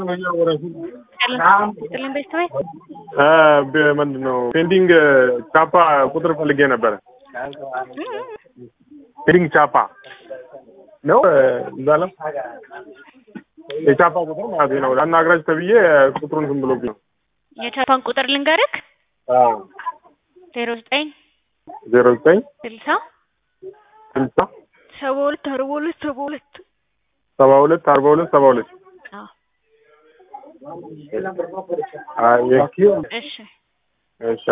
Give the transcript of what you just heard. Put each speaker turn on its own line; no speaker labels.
ጥልን በስተዋይ
ምንድነው ፔንዲንግ ቻፓ ቁጥር ፈልጌ ነበር። ፔንዲንግ ቻፓ ነው እንዳለ የቻፓ ቁጥር ማለት ነው። አናግራጅ ተብዬ ቁጥሩን ዝም ብሎ ነው።
የቻፓን ቁጥር ልንገርክ? 09
09
60
60
72 42 72
72 42 72
አዎ።
አይ
እሺ
እሺ